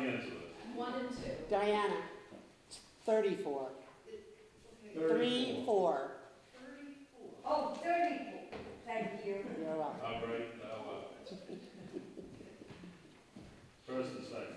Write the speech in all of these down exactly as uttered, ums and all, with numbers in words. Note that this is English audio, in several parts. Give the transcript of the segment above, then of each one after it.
hands with it. One and two. Diana, thirty-four. Three, four. Thirty-four. Oh, thirty-four. Thank you. You're welcome. How great thou art. First and second.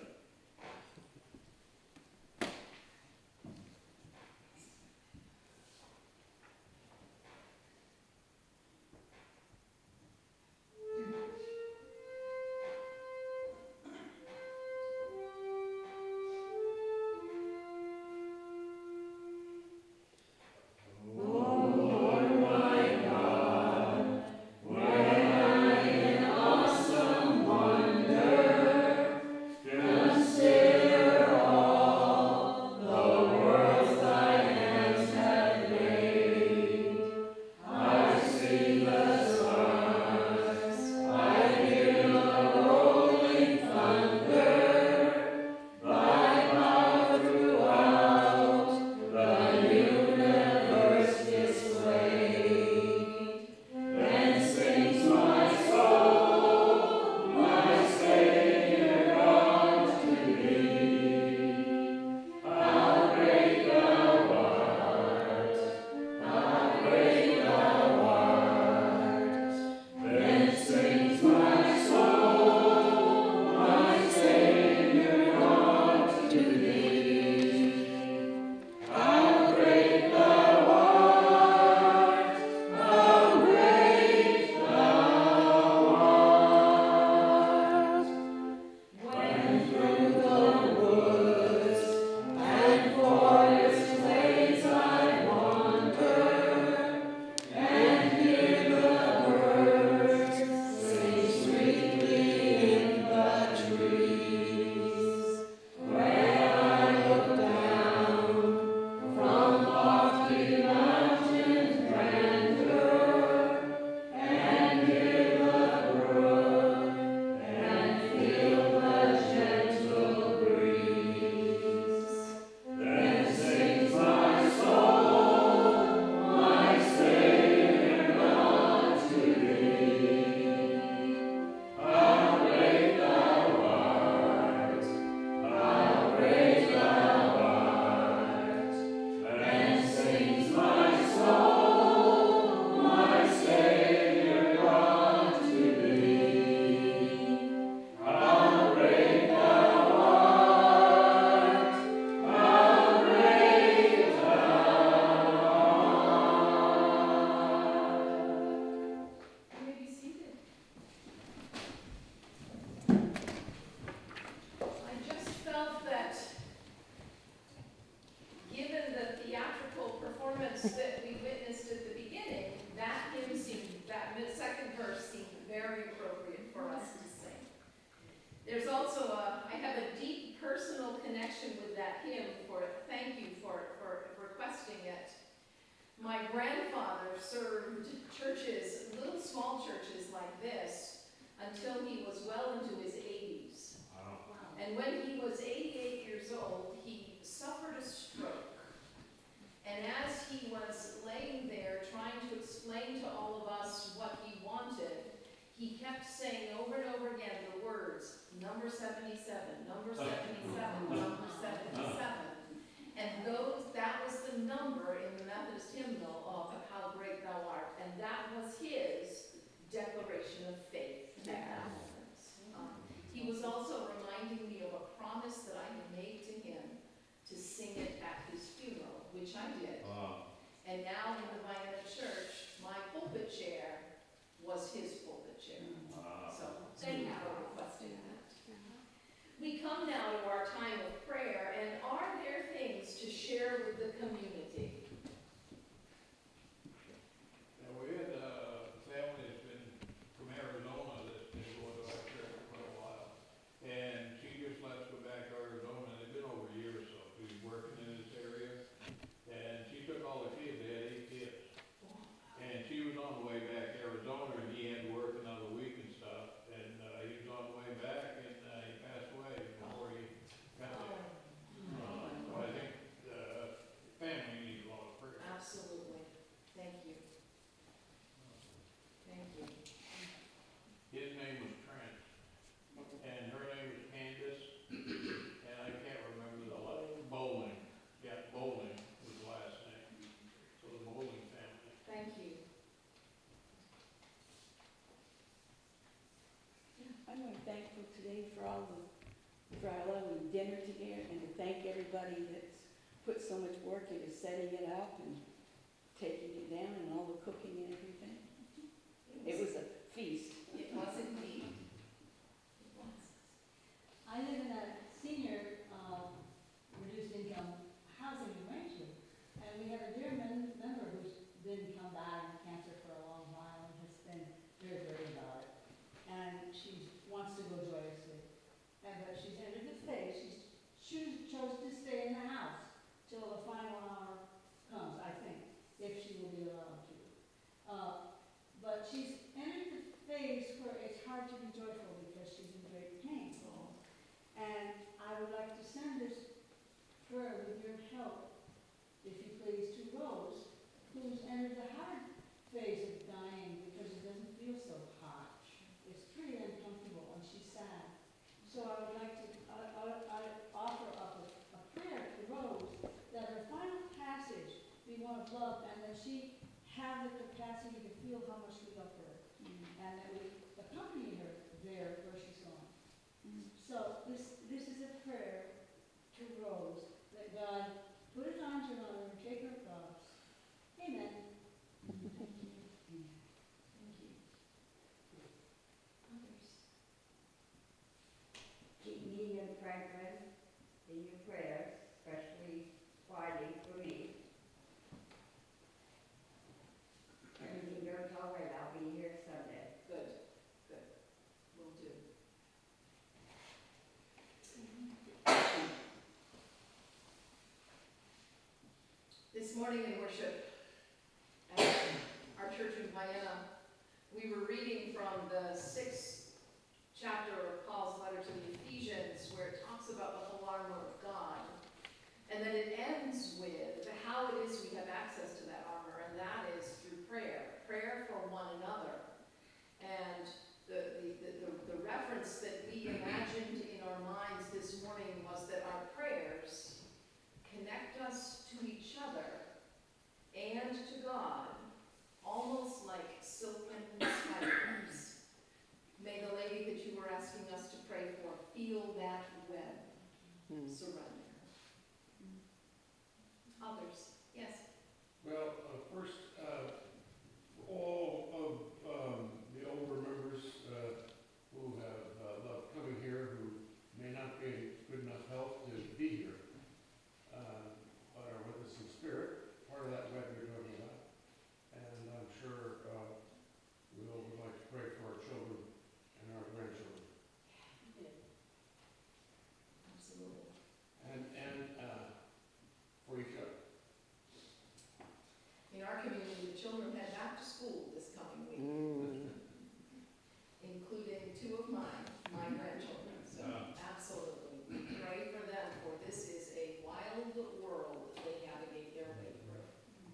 That we witnessed at the beginning, that hymn seemed, that mid- second verse seemed very appropriate for us to sing. There's also a, I have a deep personal connection with that hymn for it. Thank you for, for requesting it. My grandfather served churches, little small churches like this, until he was well into his eighties. Wow. And when he was eighty-eight years old, he suffered a stroke. And as he was laying there trying to explain to all of us what he wanted, he kept saying over and over again the words, number seventy-seven, number seventy-seven, number seventy-seven. And those, that was the number in the Methodist hymnal of How Great Thou Art. And that was his declaration of faith at that moment. Um, for all the, for our lovely dinner together, and to thank everybody that's put so much work into setting it up and taking it down and all the cooking and everything. It was a feast. It was indeed. It was. I live in a senior, uh, reduced income housing arrangement, and we have a dear mem- member who's been come back with cancer for a long while and has been very, very about it. And she wants to go joyously, and but she's entered the phase, she's choose, chose to stay in the house till the final hour comes, I think, if she will be allowed to. Uh, but she's entered the phase where it's hard to be joyful because she's in great pain. And I would like to send this prayer with your help, if you please, to Rose, who's entered the hard phase of dying because it doesn't feel so hot. It's pretty uncomfortable and she's sad. So I would like to, I, I, I offer up a, a prayer to Rose that her final passage be one of love and that she have the capacity to feel how much we love her and that we accompany her there where she's going. So this, this is a prayer to Rose, that God put his arms around her and take her across. Amen. Thank you. Thank you. Others? Keep me and Franklin in your prayers, especially Friday for me. Everything goes all right, I'll be here Sunday. Good, good. Will do. This morning in worship at our church in Vienna, we were reading from the sixth chapter of Paul's letter to the Ephesians, where it talks about the whole armor of God. And then it ends with how it is we have access to that armor, and that is through prayer. Prayer for one another. And the, the, the, the, the reference that we imagined in our minds this morning was that our prayers connect us to each other and to God, almost like silken spiders. May the lady that you were asking us to pray for feel that web Hmm. surrounding her. Others? Yes? Well, uh, first, uh, for all of um, the older members uh, who have uh, loved coming here, who may not be in good enough health to be here, uh, but are with us in spirit, part of that web you're talking about. And I'm sure uh, we all would like to pray for our children and our grandchildren. Absolutely. And, and uh, for each other. In our community, the children head back to school this coming week, Mm. including two of mine, my grandchildren. So Yeah. absolutely, we pray for them, for this is a wild world that they navigate their way through.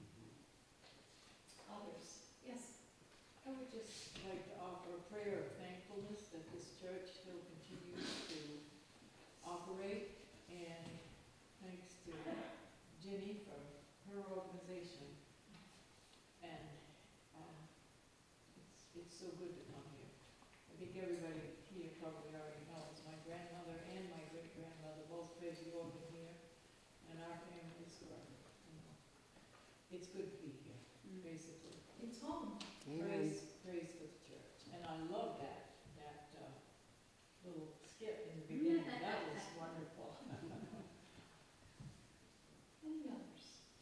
Others? Yes? I would just like to offer a prayer of thankfulness that this church still continues to operate, and thanks to Jenny for her organization. And uh, it's, it's so good to come here. I think everybody here probably already knows, my grandmother and my great-grandmother both played the organ here, and our families were, you know, it's good to be here, basically. It's home. Amen. Praise, praise for the church. And I love that, that uh, little skit in the beginning. That was wonderful. Any others?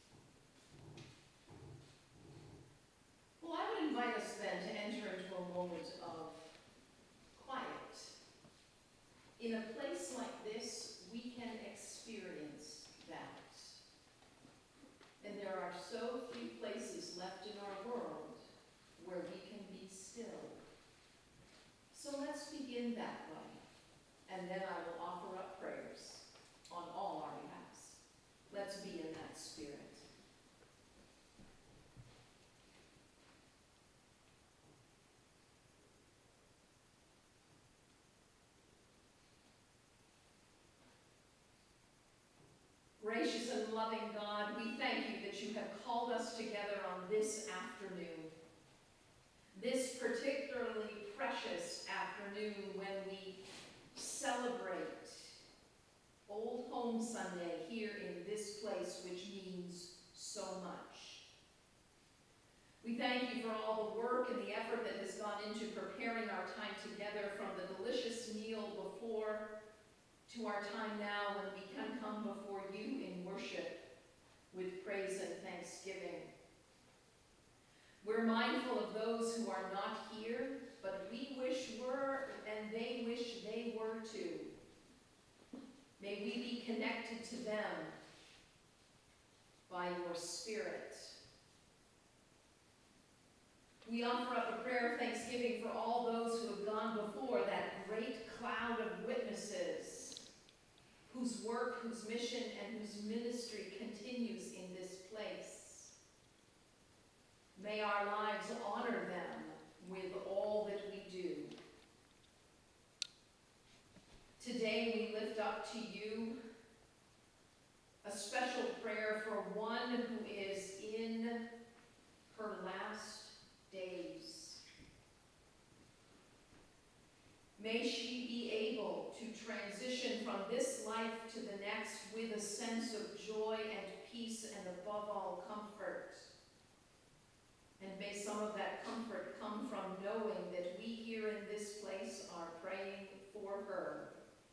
Well, I would invite us then to enter into a moment of quiet. In a place like this, we can experience that. And there are so few places left in our world where we can be still. So let's begin that way, and then I will offer up prayers on all our behalves. Let's be in that spirit. Gracious and loving God, we thank you that you have called us together on this afternoon. This particularly precious afternoon when we celebrate Home Sunday here in this place, which means so much. We thank you for all the work and the effort that has gone into preparing our time together, from the delicious meal before to our time now when we can come before you in worship with praise and thanksgiving. We're mindful of those who are not here, but we wish were, and they wish they were too. May we be connected to them by your Spirit. We offer up a prayer of thanksgiving for all those who have gone before, that great cloud of witnesses whose work, whose mission, and whose ministry continues in this place. May our lives honor them with all that we do. Today we lift up to you a special prayer for one who is in her last days. May she be able to transition from this life to the next with a sense of joy and peace and above all comfort. And may some of that comfort come from knowing that we here in this place are praying for her.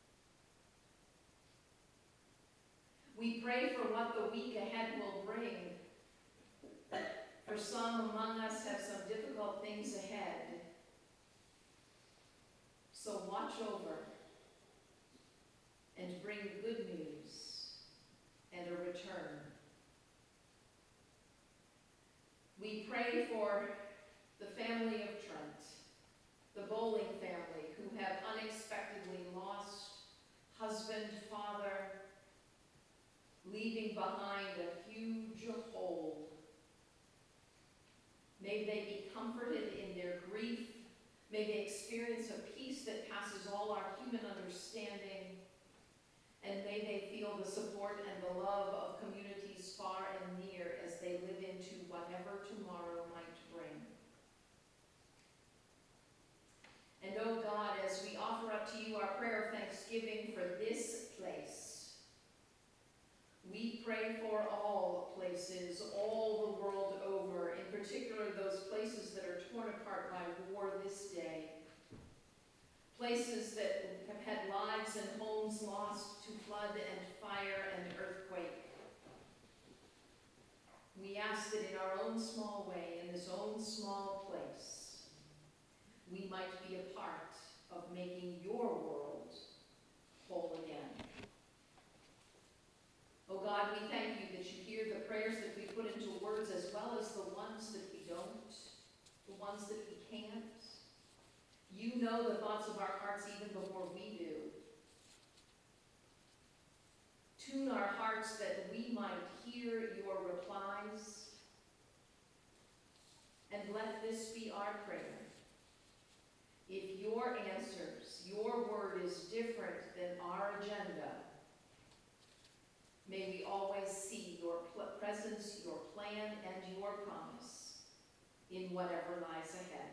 We pray for what the week ahead will bring. For some among us have some difficult things ahead. So watch over and bring good news and a return. We pray for the family of Trent, the Bowling family, who have unexpectedly lost husband, father, leaving behind a huge hole. May they be comforted in their grief. May they experience a peace that passes all our human understanding. And may they feel the support and the love of communities far and near as they live into whatever tomorrow might bring. And oh God, as we offer up to you our prayer of thanksgiving for this place, we pray for all places, all the world over, in particular those places that are torn apart by war this day. Places that have had lives and homes lost to flood and fire and earthquake. We ask that in our own small way, in this own small place, we might be a part of making your world whole again. Oh God, we thank you that you hear the prayers that we put into words as well as the ones that we don't, the ones that we can't. You know the thoughts of our hearts even before we do. Tune our hearts that we might hear your replies. And let this be our prayer. If your answers, your word is different than our agenda, may we always see your presence, your plan, and your promise in whatever lies ahead.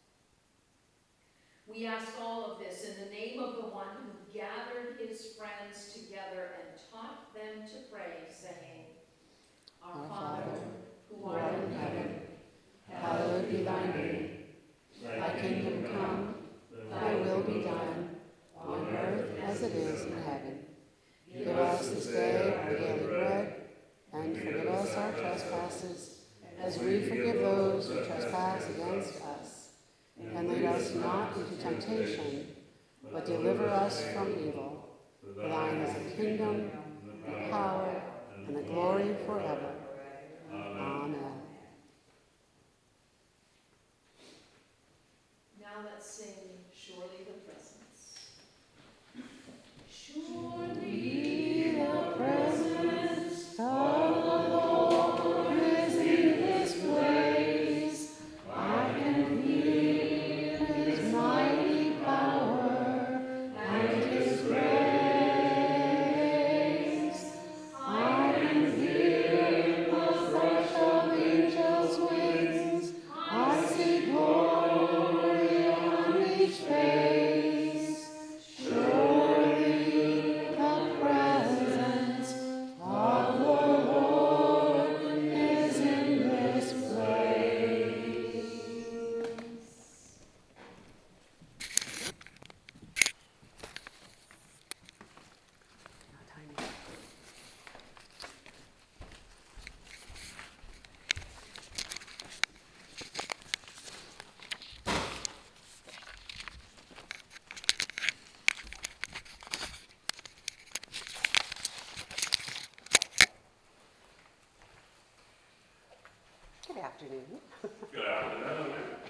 We ask all of this in the name of the one who gathered his friends together and taught them to pray, saying, Our, Our Father, who art in heaven, hallowed be thy name. Thy kingdom come, thy will be done, on earth as it is in heaven. Give us this day our daily bread, and forgive us our trespasses, as we forgive those who trespass against us. And lead us not into temptation, but deliver us from evil. For thine is the kingdom, the power, and the glory forever. Amen. Now let's sing Surely the Presence. Surely the presence of the Lord is in this place. I can hear his mighty power and his grace. I can hear the rush of the Good afternoon.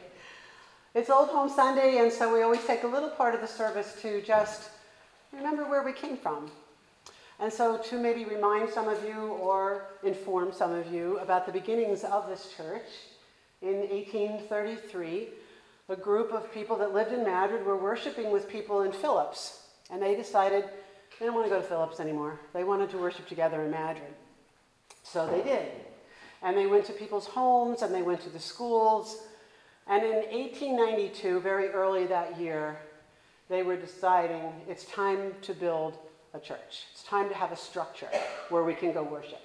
It's Old Home Sunday, and so we always take a little part of the service to just remember where we came from. And so to maybe remind some of you or inform some of you about the beginnings of this church, in eighteen thirty-three, a group of people that lived in Madrid were worshiping with people in Phillips, and they decided they didn't want to go to Phillips anymore. They wanted to worship together in Madrid. So they did. And they went to people's homes, and they went to the schools. And in eighteen ninety-two, very early that year, they were deciding it's time to build a church. It's time to have a structure where we can go worship.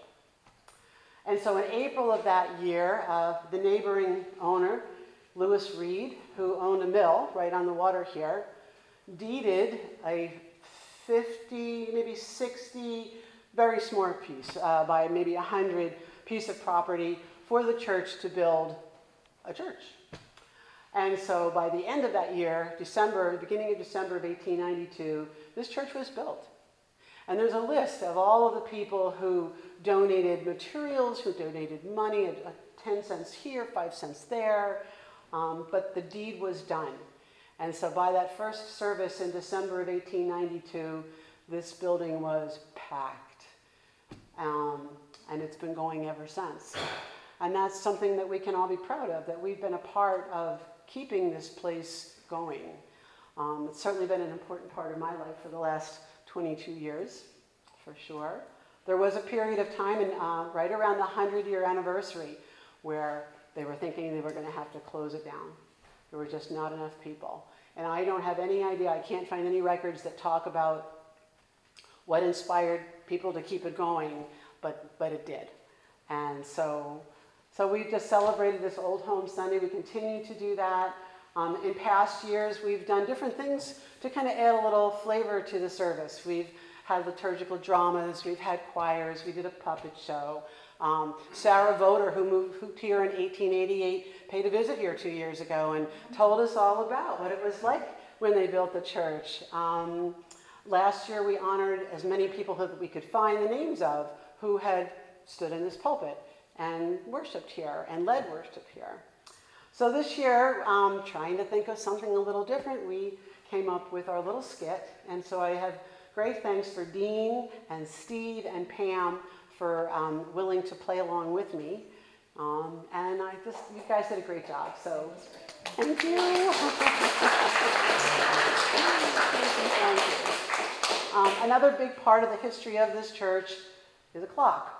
And so in April of that year, uh, the neighboring owner, Lewis Reed, who owned a mill right on the water here, deeded a fifty, maybe sixty, very small piece, uh, by maybe one hundred piece of property for the church to build a church. And so by the end of that year, December, beginning of December of eighteen ninety-two, this church was built. And there's a list of all of the people who donated materials, who donated money, uh, ten cents here, five cents there, um, but the deed was done. And so by that first service in December of eighteen ninety-two, this building was packed. Um, and it's been going ever since. And that's something that we can all be proud of, that we've been a part of keeping this place going. Um, it's certainly been an important part of my life for the last twenty-two years, for sure. There was a period of time, in, uh, right around the hundred-year anniversary, where they were thinking they were going to have to close it down. There were just not enough people. And I don't have any idea, I can't find any records that talk about what inspired people to keep it going, but, but it did. And so, so we've just celebrated this Old Home Sunday. We continue to do that. Um, in past years, we've done different things to kind of add a little flavor to the service. We've had liturgical dramas, we've had choirs, we did a puppet show. Um, Sarah Voter, who moved, moved here in eighteen eighty-eight, paid a visit here two years ago and told us all about what it was like when they built the church. Um, last year, we honored as many people that we could find the names of who had stood in this pulpit and worshiped here and led worship here. So this year, um, trying to think of something a little different, we came up with our little skit. And so I have great thanks for Dean and Steve and Pam for um, willing to play along with me. Um, and I just, you guys did a great job, so thank you. Thank you. Um, another big part of the history of this church is a clock.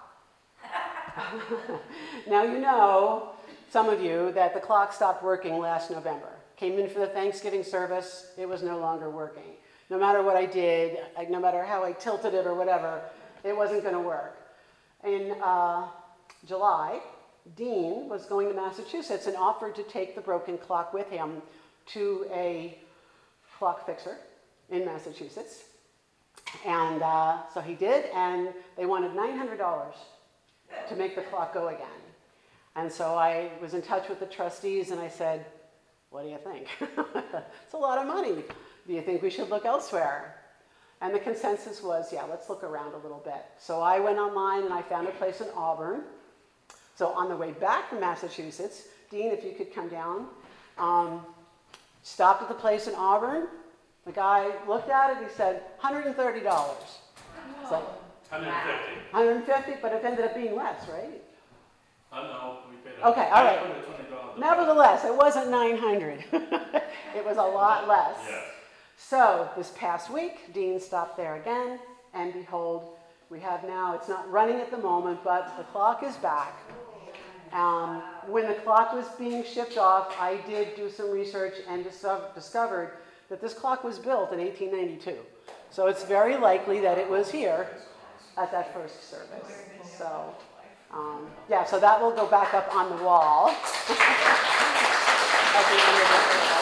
Now you know, some of you, that the clock stopped working last November. Came in for the Thanksgiving service, it was no longer working. No matter what I did, no matter how I tilted it or whatever, it wasn't going to work. In uh, July, Dean was going to Massachusetts and offered to take the broken clock with him to a clock fixer in Massachusetts. And uh, so he did, and they wanted nine hundred dollars to make the clock go again. And so I was in touch with the trustees, and I said, what do you think? It's a lot of money. Do you think we should look elsewhere? And the consensus was, yeah, let's look around a little bit. So I went online, and I found a place in Auburn. So on the way back from Massachusetts, Dean, if you could come down, um, stopped at the place in Auburn. The guy looked at it, he said, one hundred thirty dollars. So, one hundred fifty. one hundred fifty, but it ended up being less, right? I know, we paid. Okay, all right. twenty dollars. Nevertheless, it wasn't nine hundred. It was a lot less. Yes. So this past week, Dean stopped there again, and behold, we have now, it's not running at the moment, but the clock is back. Um, when the clock was being shipped off, I did do some research and dis- discovered that this clock was built in eighteen ninety-two. So it's very likely that it was here at that first service. So, um, yeah, so that will go back up on the wall at the end of the service.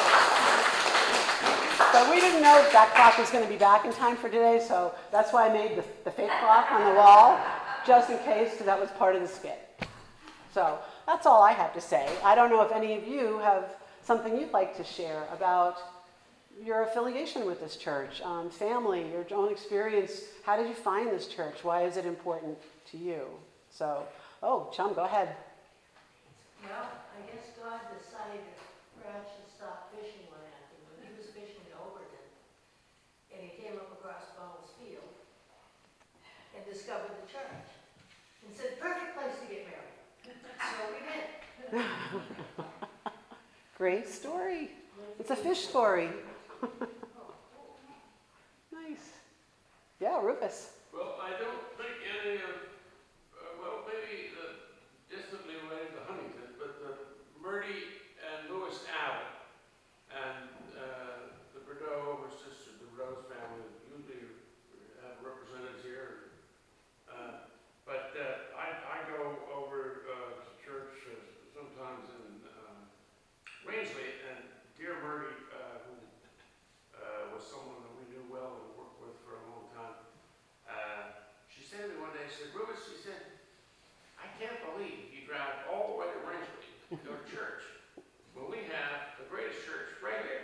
So we didn't know if that clock was going to be back in time for today, so that's why I made the, the fake clock on the wall, just in case, because that was part of the skit. So that's all I have to say. I don't know if any of you have something you'd like to share about your affiliation with this church, um, family, your own experience. How did you find this church? Why is it important to you? So, oh, Chum, go ahead. Well, I guess God decided that Brad should stop fishing one afternoon. He was fishing in Overton, and he came up across Bones Field and discovered the church, and said, perfect place to get married. So we did. Great story. It's a fish story. Nice. Yeah, Rufus. Well, I don't think any of, uh, well, maybe uh, distantly related to Huntington, but the Murdy and Lewis Allen and uh, the Bordeaux, or sister, the Bordeaux family, usually have representatives here. Uh, but uh, I, I go over uh, to church uh, sometimes in um, Rangeley, and dear Murdy, uh, who uh, was someone that we knew well and worked with for a long time, uh, she said to me one day, she said, Rufus, she said, I can't believe you drive all the way to Rangeley to go to church when we have the greatest church right here.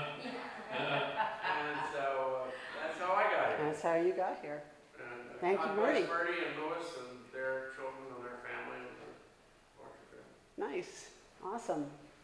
And so uh, that's how I got here. That's how you got here. And, uh, Thank you, God bless Murdy. Murdy and Lewis and their children and their family and their larger family. Nice. Awesome.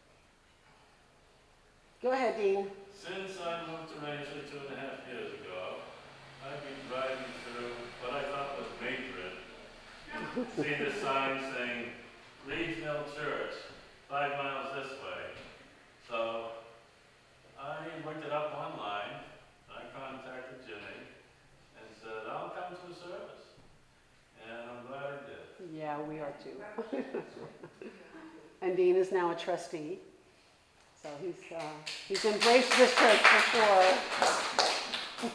Go ahead, Dean. Since I moved to Rangeley two and a half years ago, I've been driving through what I thought was Matron. See the sign saying Regional Church, five miles this way. So I looked it up online. I contacted Jimmy and said, I'll come to a service. And I'm glad I did. Yeah, we are too. And Dean is now a trustee. So he's, uh, he's embraced this church for sure.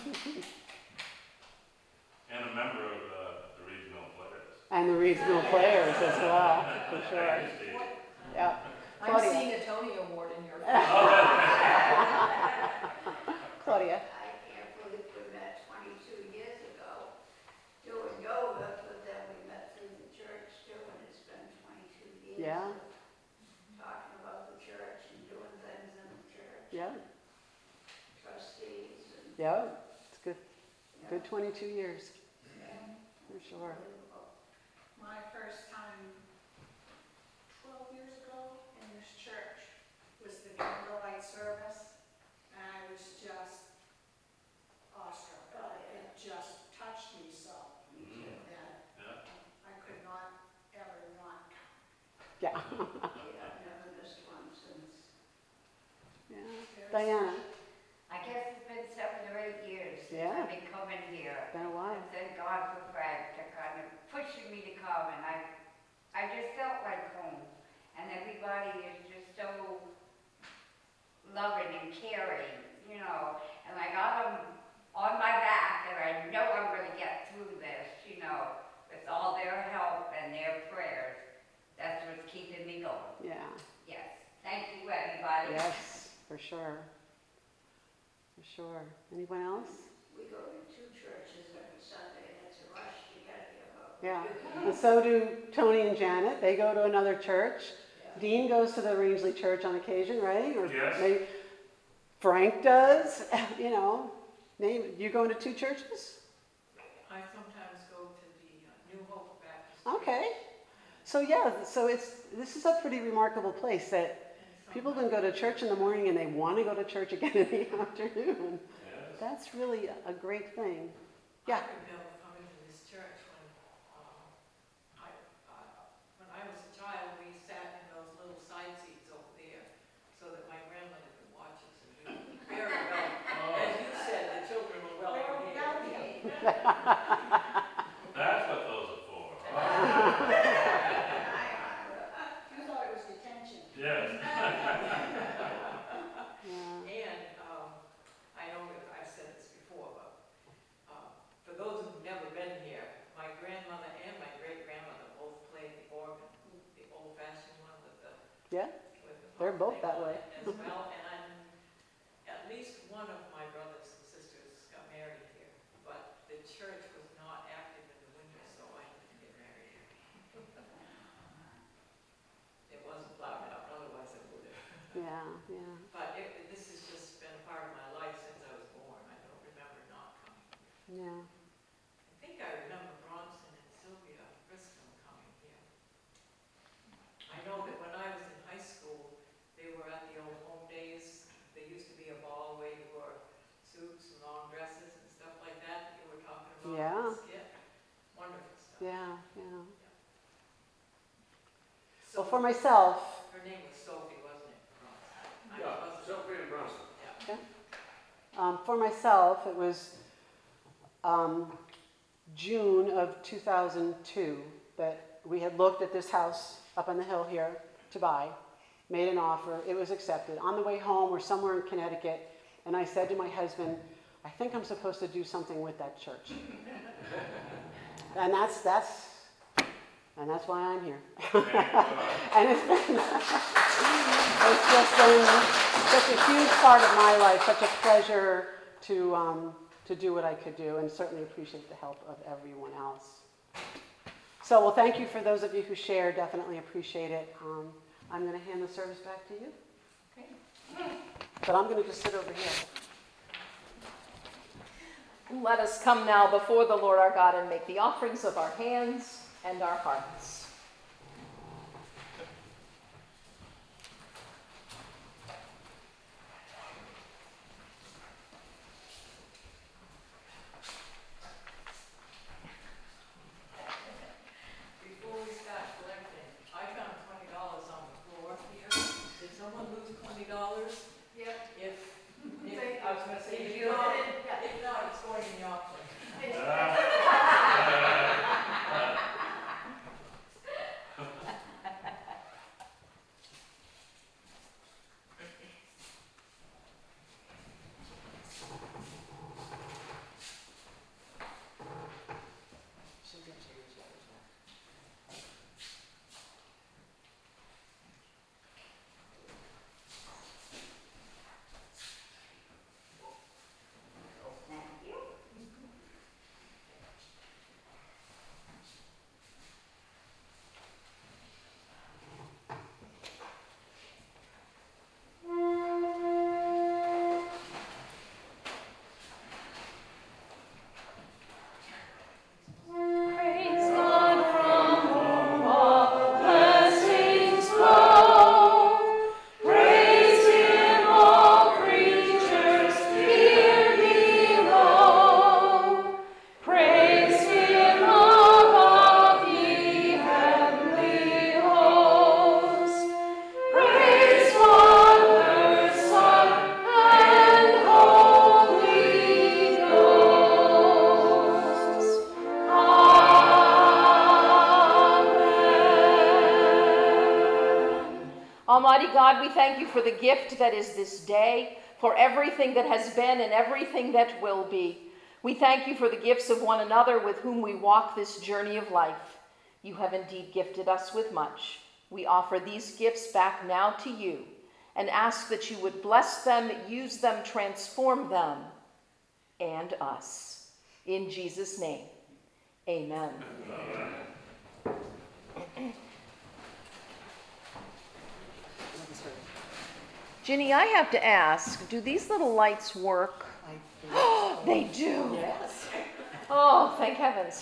And a member of uh, the regional players. And the regional players as well, for sure. Thank you, Steve. Yeah. I'm Claudia. seeing a Tony Award in your. Claudia. I can't believe we met twenty-two years ago doing yoga, but then we met through the church too, and it's been twenty-two years. Yeah. of Talking about the church and doing things in the church. Yeah. Trustees and. Yeah. It's good. you know, Good twenty-two years, yeah, for sure. unbelievable. My first time twelve years ago in this church was the candlelight service, and I was just awestruck by it. It just touched me so Mm, that yeah. I could not ever not come. Yeah. Yeah, I've never missed one since. Yeah. There's- Diana. I guess it's been seven or eight years since Yeah. I've been coming here. Been a while. Thank God for Fred to kind of pushing me to come, and I, I just felt like home. And everybody is just so loving and caring, you know. And I got them on my back, and I know I'm going to get through this, you know, with all their help and their prayers. That's what's keeping me going. Yeah. Yes. Thank you, everybody. Yes, for sure. For sure. Anyone else? We go to two churches every Sunday, and it's a rush to get here. but- Yeah. And so do Tony and Janet. They go to another church. Dean goes to the Rangeley Church on occasion, right? Or Yes. maybe Frank does. You know, name it. You going to two churches? I sometimes go to the uh, New Hope Baptist. Okay. So yeah, so it's this is a pretty remarkable place that And people sometimes- can go to church in the morning and they want to go to church again in the afternoon. Yes. That's really a, a great thing. Yeah. I remember coming to this church when, um, I, uh, when I was a child, we sat in those little side seats over there so that my grandmother could watch us and we were very well, as you said, the children were well behaved. That's what those are for. You thought it was detention. Yes. Yeah. And, um, I know that I've said this before, but, um, for those who've never been here, my grandmother and my great-grandmother both played the organ, the old-fashioned one with the, Yeah. with the. They're both that way. As well, and I'm, at least one of my brothers and sisters got married here, but the church was not active in the winter, so I didn't get married here. It wasn't plowed out, otherwise I would have. Yeah. Yeah. But it, this has just been a part of my life since I was born. I don't remember not coming. Yeah. I think I remember Bronson and Sylvia Briscoe coming here. I know that when I Yeah. Yeah, wonderful stuff. Yeah, yeah. So, Well, for myself, her name was Sophie, wasn't it? Bronson? I Yeah, wasn't- Sophie and Bronson. Yeah. um, for myself, it was um, June of two thousand two that we had looked at this house up on the hill here to buy, made an offer, it was accepted. On the way home, we're somewhere in Connecticut, and I said to my husband, I think I'm supposed to do something with that church. And that's, that's, and that's why I'm here. And it's been, it's just been such a huge part of my life, such a pleasure to, um, to do what I could do, and certainly appreciate the help of everyone else. So, well, thank you for those of you who shared, definitely appreciate it. Um, I'm going to hand the service back to you. Okay. But I'm going to just sit over here. Let us come now before the Lord our God and make the offerings of our hands and our hearts. Before we start collecting, I found twenty dollars on the floor here. Did someone lose twenty dollars? Yep. If, if, Thank I was gonna say, If if you not, want it, yeah. if not, it's going in the offering. Thank you. Praise God from whom all blessings flow. Praise Him, all creatures here below. Praise Him above, ye heavenly hosts. Praise Father, Son, and Holy Ghost. Amen. Almighty God, we thank you for the gift that is this day, for everything that has been and everything that will be. We thank you for the gifts of one another with whom we walk this journey of life. You have indeed gifted us with much. We offer these gifts back now to you and ask that you would bless them, use them, transform them, and us. In Jesus' name, amen. Ginny, I have to ask, do these little lights work? They do. Yes. Oh, thank heavens.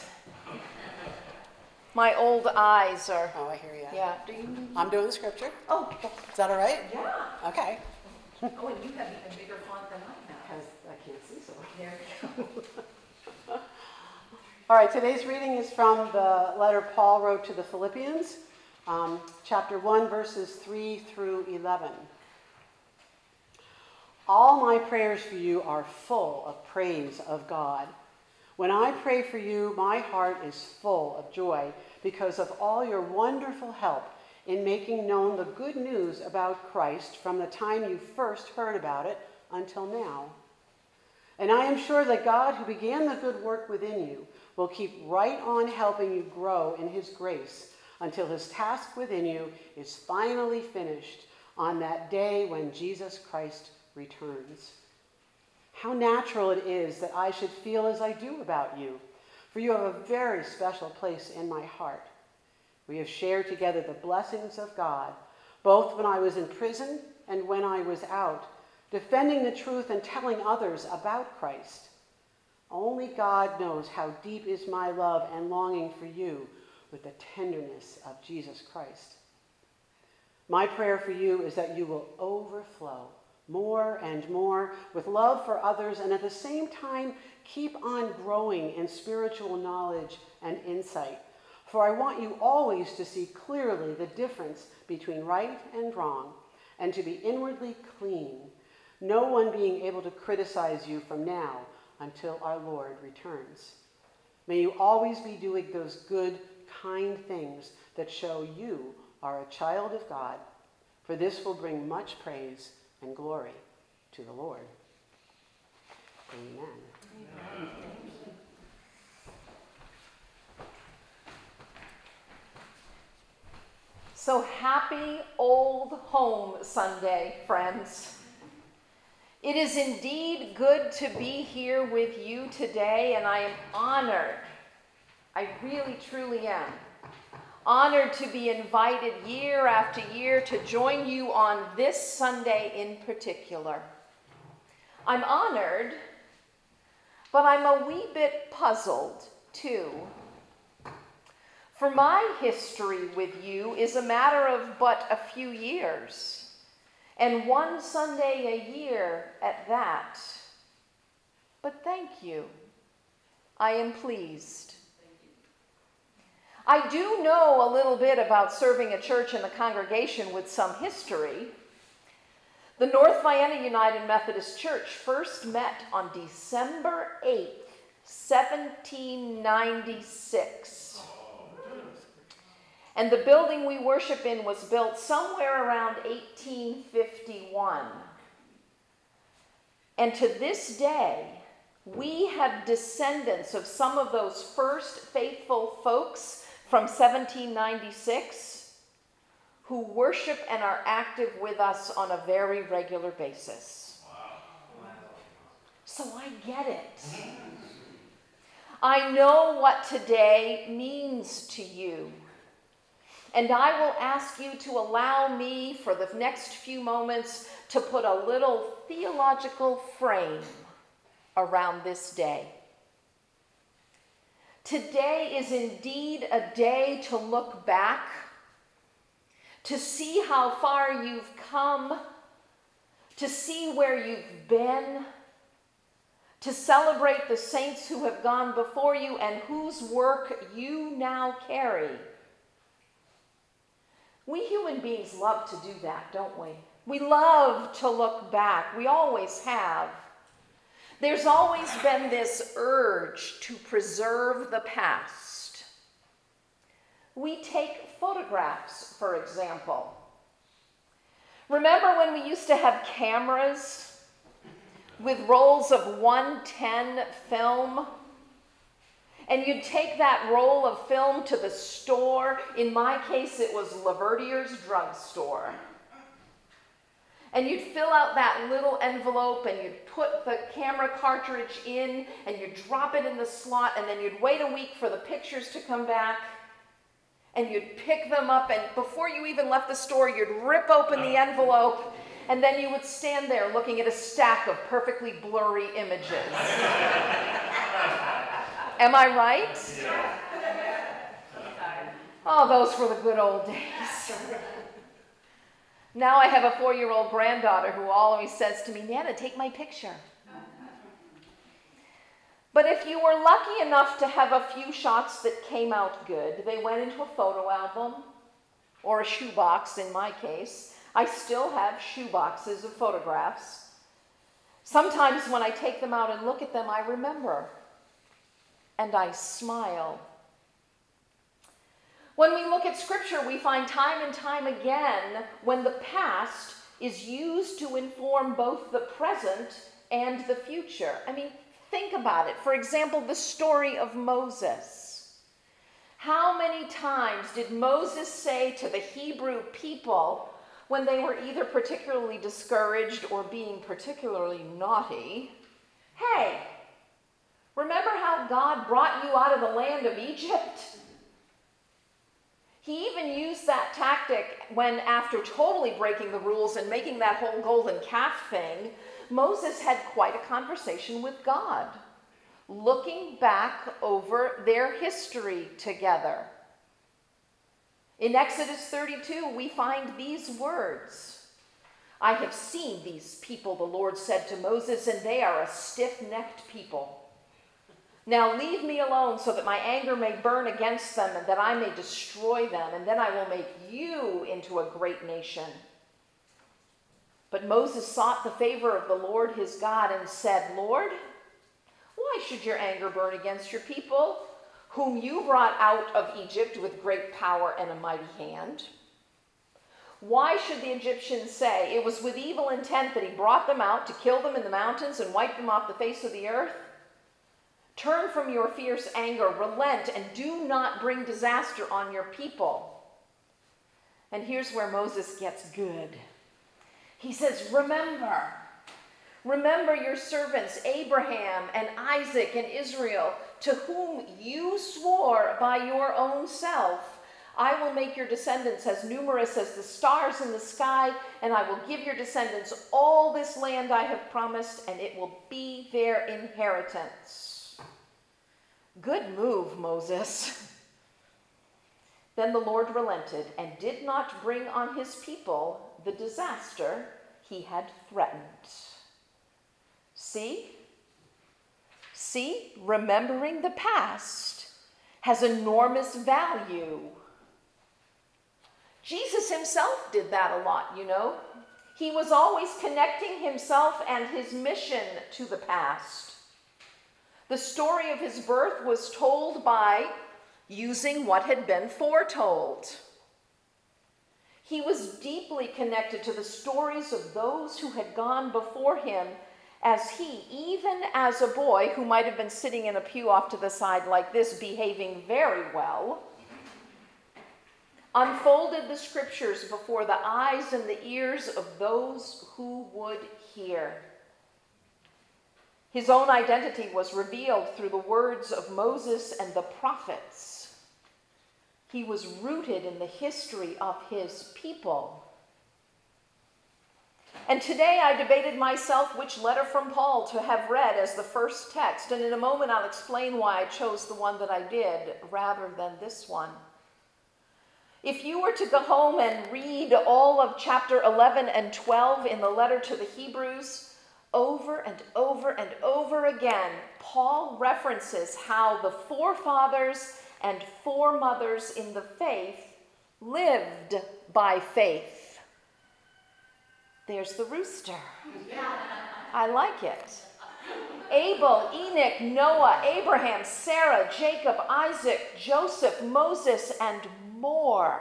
My old eyes are, Oh, I hear you. yeah. Do you? I'm doing the scripture. Oh, Is that all right? yeah. Okay. Oh, and you have even bigger font than I have. I can't see so. There you go. All right, today's reading is from the letter Paul wrote to the Philippians, um, chapter one, verses three through eleven. All my prayers for you are full of praise of God. When I pray for you, my heart is full of joy because of all your wonderful help in making known the good news about Christ from the time you first heard about it until now. And I am sure that God, who began the good work within you, will keep right on helping you grow in his grace until his task within you is finally finished on that day when Jesus Christ returns. How natural it is that I should feel as I do about you, for you have a very special place in my heart. We have shared together the blessings of God, both when I was in prison and when I was out, defending the truth and telling others about Christ. Only God knows how deep is my love and longing for you with the tenderness of Jesus Christ. My prayer for you is that you will overflow more and more with love for others, and at the same time keep on growing in spiritual knowledge and insight. For I want you always to see clearly the difference between right and wrong, and to be inwardly clean, no one being able to criticize you from now until our Lord returns. May you always be doing those good, kind things that show you are a child of God, for this will bring much praise and glory to the Lord. Amen. Amen. So happy Old Home Sunday, friends. It is indeed good to be here with you today, and I am honored. I really, truly am. Honored to be invited year after year to join you on this Sunday in particular. I'm honored, but I'm a wee bit puzzled too. For my history with you is a matter of but a few years, and one Sunday a year at that. But thank you. I am pleased. I do know a little bit about serving a church in the congregation with some history. The North Vienna United Methodist Church first met on December eighth, seventeen ninety-six. And the building we worship in was built somewhere around eighteen fifty-one. And to this day, we have descendants of some of those first faithful folks from seventeen ninety-six who worship and are active with us on a very regular basis. Wow. So I get it. I know what today means to you. And I will ask you to allow me for the next few moments to put a little theological frame around this day. Today is indeed a day to look back, to see how far you've come, to see where you've been, to celebrate the saints who have gone before you and whose work you now carry. We human beings love to do that, don't we? We love to look back. We always have. There's always been this urge to preserve the past. We take photographs, for example. Remember when we used to have cameras with rolls of one ten film? And you'd take that roll of film to the store. In my case, it was Laverdier's drugstore. And you'd fill out that little envelope and you'd put the camera cartridge in and you'd drop it in the slot, and then you'd wait a week for the pictures to come back and you'd pick them up, and before you even left the store, you'd rip open the envelope, and then you would stand there looking at a stack of perfectly blurry images. Am I right? Yeah. Oh, those were the good old days. Now I have a four-year-old granddaughter who always says to me, "Nana, take my picture." But if you were lucky enough to have a few shots that came out good, they went into a photo album or a shoebox in my case. I still have shoe boxes of photographs. Sometimes when I take them out and look at them, I remember. And I smile. When we look at Scripture, we find time and time again when the past is used to inform both the present and the future. I mean, think about it. For example, the story of Moses. How many times did Moses say to the Hebrew people when they were either particularly discouraged or being particularly naughty, "Hey, remember how God brought you out of the land of Egypt?" He even used that tactic when, after totally breaking the rules and making that whole golden calf thing, Moses had quite a conversation with God, looking back over their history together. In Exodus thirty-two, we find these words. "I have seen these people," the Lord said to Moses, "and they are a stiff-necked people. Now leave me alone so that my anger may burn against them and that I may destroy them, and then I will make you into a great nation. But Moses sought the favor of the Lord his God and said, Lord, why should your anger burn against your people, whom you brought out of Egypt with great power and a mighty hand? Why should the Egyptians say, it was with evil intent that he brought them out to kill them in the mountains and wipe them off the face of the earth? Turn from your fierce anger, relent, and do not bring disaster on your people. And here's where Moses gets good. He says, remember, remember your servants Abraham and Isaac and Israel, to whom you swore by your own self, I will make your descendants as numerous as the stars in the sky, and I will give your descendants all this land I have promised, and it will be their inheritance. Good move, Moses. Then the Lord relented and did not bring on his people the disaster he had threatened. See? See, remembering the past has enormous value. Jesus himself did that a lot, you know. He was always connecting himself and his mission to the past. The story of his birth was told by using what had been foretold. He was deeply connected to the stories of those who had gone before him, as he, even as a boy who might have been sitting in a pew off to the side like this, behaving very well, unfolded the scriptures before the eyes and the ears of those who would hear. His own identity was revealed through the words of Moses and the prophets. He was rooted in the history of his people. And today I debated myself which letter from Paul to have read as the first text, and in a moment I'll explain why I chose the one that I did rather than this one. If you were to go home and read all of chapter eleven and twelve in the letter to the Hebrews, over and over and over again, Paul references how the forefathers and foremothers in the faith lived by faith. There's the rooster. I like it. Abel, Enoch, Noah, Abraham, Sarah, Jacob, Isaac, Joseph, Moses, and more.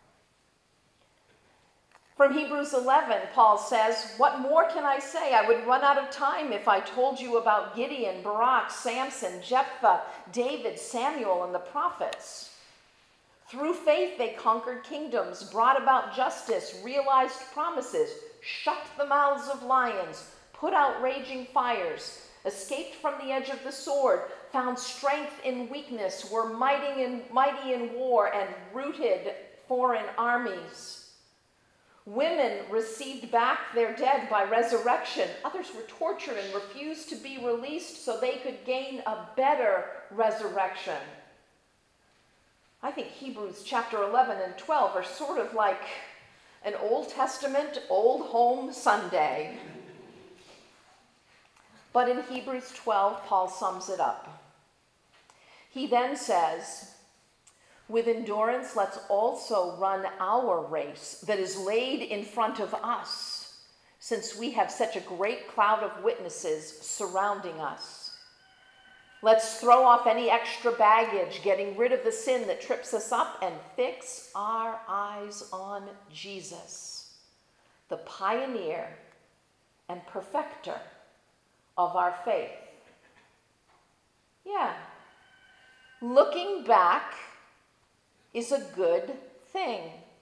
From Hebrews eleven, Paul says, what more can I say? I would run out of time if I told you about Gideon, Barak, Samson, Jephthah, David, Samuel, and the prophets. Through faith they conquered kingdoms, brought about justice, realized promises, shut the mouths of lions, put out raging fires, escaped from the edge of the sword, found strength in weakness, were mighty in, mighty in war, and routed foreign armies. Women received back their dead by resurrection. Others were tortured and refused to be released so they could gain a better resurrection. I think Hebrews chapter eleven and twelve are sort of like an Old Testament, Old Home Sunday. But in Hebrews twelve, Paul sums it up. He then says, with endurance, let's also run our race that is laid in front of us, since we have such a great cloud of witnesses surrounding us. Let's throw off any extra baggage, getting rid of the sin that trips us up, and fix our eyes on Jesus, the pioneer and perfecter of our faith. Yeah, looking back is a good thing.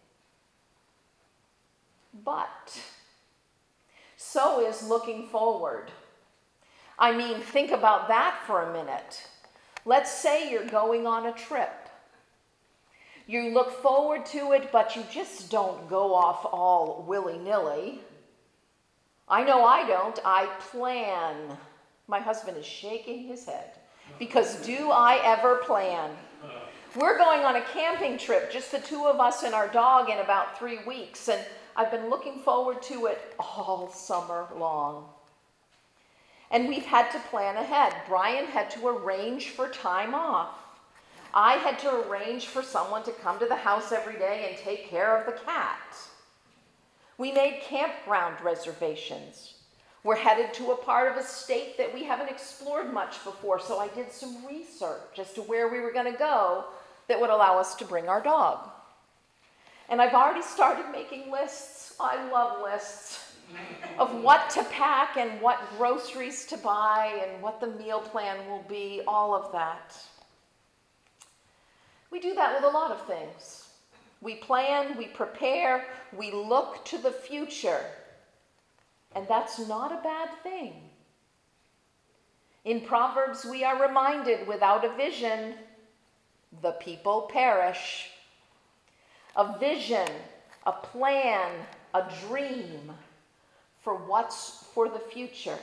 But so is looking forward. I mean, think about that for a minute. Let's say you're going on a trip. You look forward to it, but you just don't go off all willy-nilly. I know I don't. I plan. My husband is shaking his head. Because do I ever plan? We're going on a camping trip, just the two of us and our dog, in about three weeks, and I've been looking forward to it all summer long. And we've had to plan ahead. Brian had to arrange for time off. I had to arrange for someone to come to the house every day and take care of the cat. We made campground reservations. We're headed to a part of a state that we haven't explored much before, so I did some research as to where we were going to go that would allow us to bring our dog. And I've already started making lists. I love lists of what to pack and what groceries to buy and what the meal plan will be, all of that. We do that with a lot of things. We plan, we prepare, we look to the future. And that's not a bad thing. In Proverbs, we are reminded, without a vision, the people perish. A vision, a plan, a dream for what's for the future.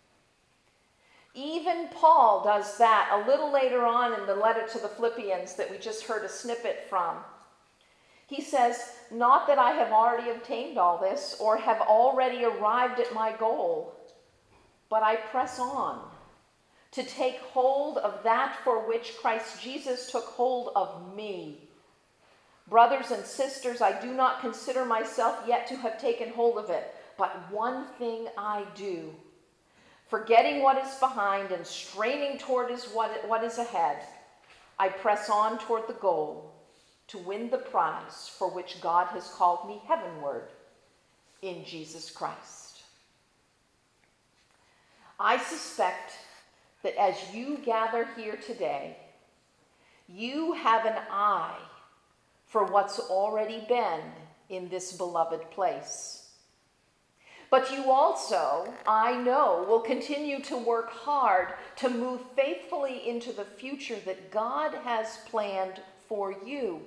Even Paul does that a little later on in the letter to the Philippians that we just heard a snippet from. He says, not that I have already obtained all this or have already arrived at my goal, but I press on to take hold of that for which Christ Jesus took hold of me. Brothers and sisters, I do not consider myself yet to have taken hold of it, but one thing I do, forgetting what is behind and straining toward is what, what is ahead, I press on toward the goal to win the prize for which God has called me heavenward in Jesus Christ. I suspect that as you gather here today, you have an eye for what's already been in this beloved place. But you also, I know, will continue to work hard to move faithfully into the future that God has planned for you.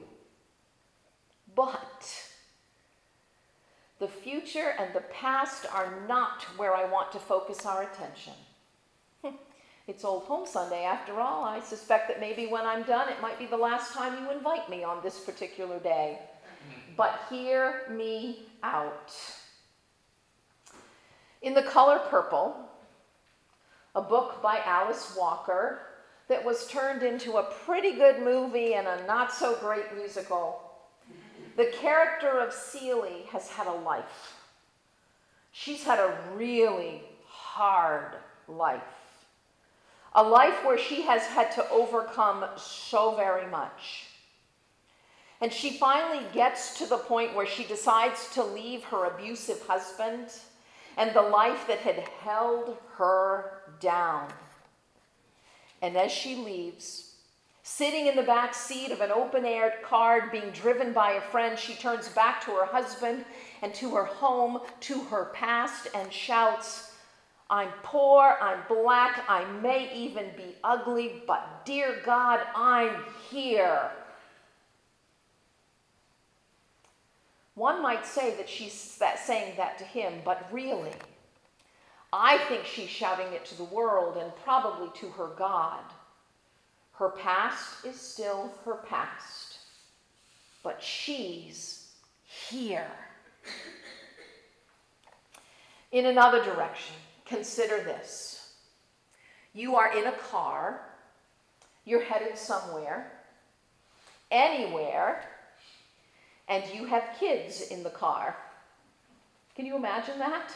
But the future and the past are not where I want to focus our attention. It's Old Home Sunday after all. I suspect that maybe when I'm done, it might be the last time you invite me on this particular day. But hear me out. In The Color Purple, a book by Alice Walker that was turned into a pretty good movie and a not-so-great musical, the character of Celie has had a life. She's had a really hard life. A life where she has had to overcome so very much. And she finally gets to the point where she decides to leave her abusive husband and the life that had held her down. And as she leaves, sitting in the back seat of an open-air car being driven by a friend, she turns back to her husband and to her home, to her past, and shouts, I'm poor, I'm black, I may even be ugly, but dear God, I'm here. One might say that she's that, saying that to him, but really, I think she's shouting it to the world and probably to her God. Her past is still her past, but she's here. In another direction, consider this. You are in a car, you're headed somewhere, anywhere, and you have kids in the car. Can you imagine that?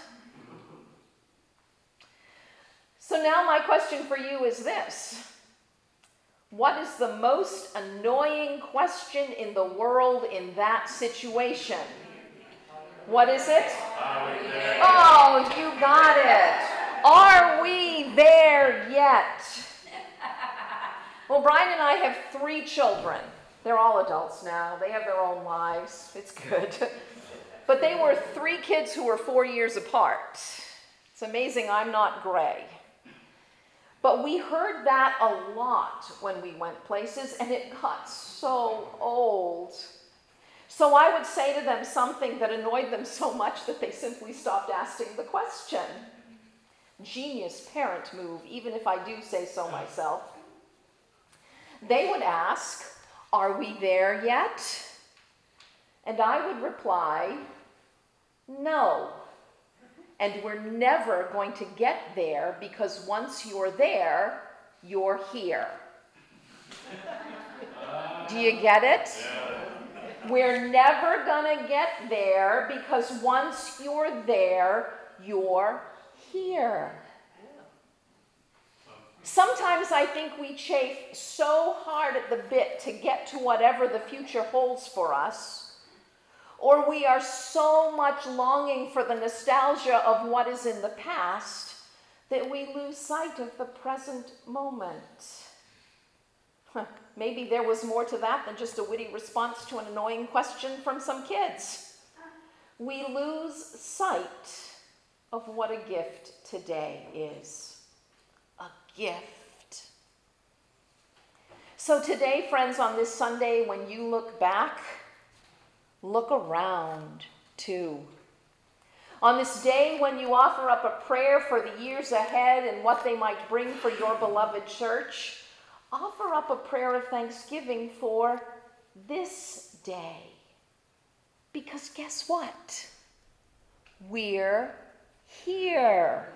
So now my question for you is this. What is the most annoying question in the world in that situation? What is it? Oh, you got it. Are we there yet? Well, Brian and I have three children. They're all adults now. They have their own lives. It's good. But they were three kids who were four years apart. It's amazing I'm not gray. But we heard that a lot when we went places, and it got so old. So I would say to them something that annoyed them so much that they simply stopped asking the question. Genius parent move, even if I do say so myself. They would ask, are we there yet? And I would reply, no. And we're never going to get there because once you're there, you're here. Do you get it? We're never going to get there because once you're there, you're here. Sometimes I think we chafe so hard at the bit to get to whatever the future holds for us, or we are so much longing for the nostalgia of what is in the past that we lose sight of the present moment. Maybe there was more to that than just a witty response to an annoying question from some kids. We lose sight of what a gift today is. A gift. So today, friends, on this Sunday, when you look back, look around too. On this day when you offer up a prayer for the years ahead and what they might bring for your beloved church, offer up a prayer of thanksgiving for this day. Because guess what? We're here.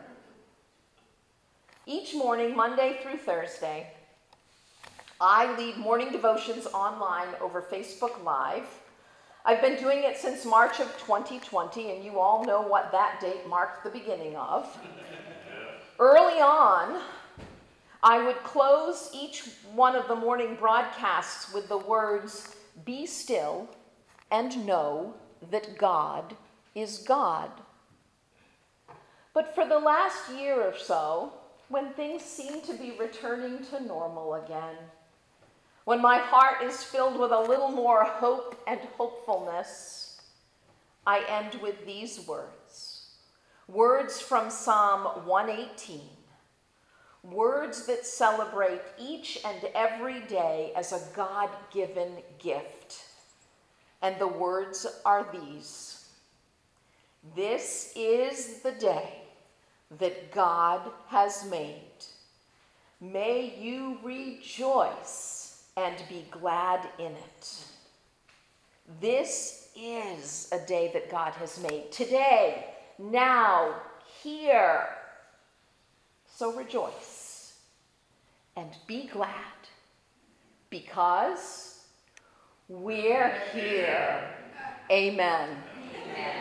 Each morning, Monday through Thursday, I lead morning devotions online over Facebook Live. I've been doing it since March of twenty twenty, and you all know what that date marked the beginning of. Early on, I would close each one of the morning broadcasts with the words, "Be still and know that God is God." But for the last year or so, when things seem to be returning to normal again, when my heart is filled with a little more hope and hopefulness, I end with these words. Words from Psalm one eighteen. Words that celebrate each and every day as a God-given gift. And the words are these. This is the day that God has made. May you rejoice and be glad in it. This is a day that God has made. Today, now, here. So rejoice and be glad because we're here. Amen. Amen.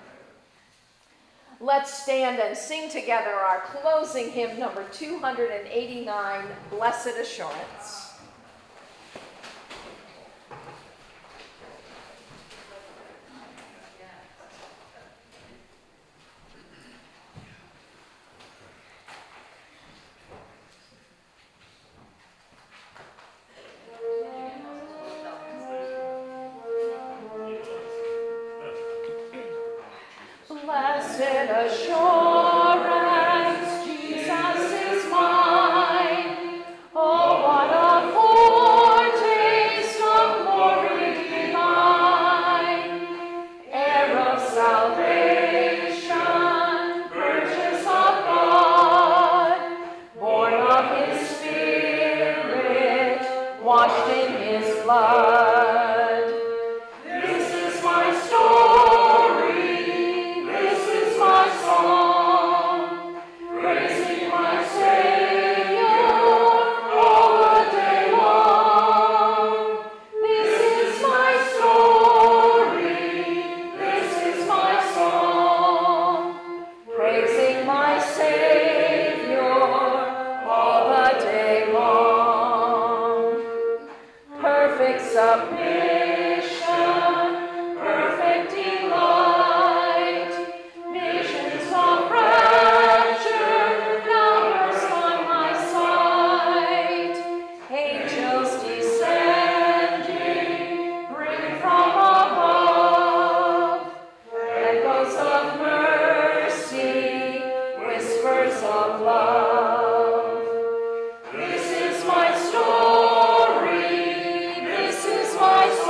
Let's stand and sing together our closing hymn, number two eighty-nine, Blessed Assurance. Blessed assurance, Jesus is mine. Oh, what a foretaste of glory divine. Heir of salvation, purchase of God, born of his Spirit, washed in his blood. This is my story. Song, praising my Savior all the day long. This is my story, this is my song, praising my Savior all the day long. Perfect submission, perfect delight, visions of rapture now burst on my sight. Angels descending bring from above echoes of mercy, whispers of love. This is my story, this is my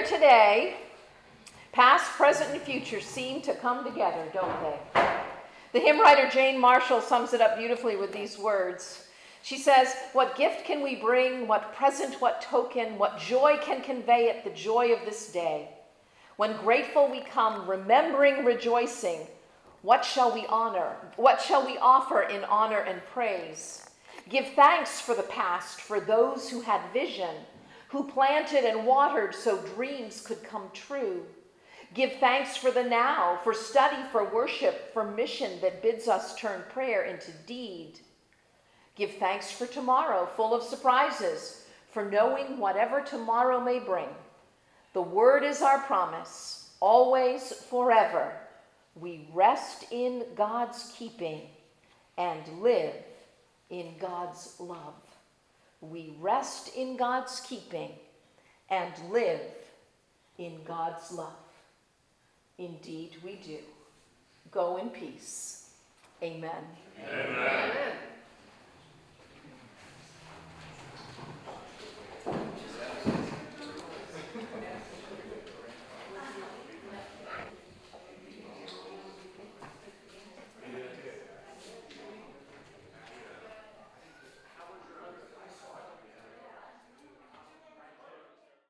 here today, past, present, and future seem to come together, don't they? The hymn writer Jane Marshall sums it up beautifully with these words. She says, "What gift can we bring, what present, what token, what joy can convey it, the joy of this day? When grateful we come, remembering, rejoicing, what shall we honor? What shall we offer in honor and praise? Give thanks for the past, for those who had vision, who planted and watered so dreams could come true. Give thanks for the now, for study, for worship, for mission that bids us turn prayer into deed. Give thanks for tomorrow, full of surprises, for knowing whatever tomorrow may bring. The word is our promise, always, forever. We rest in God's keeping and live in God's love. We rest in God's keeping and live in God's love. Indeed we do. Go in peace. Amen. Amen. Amen.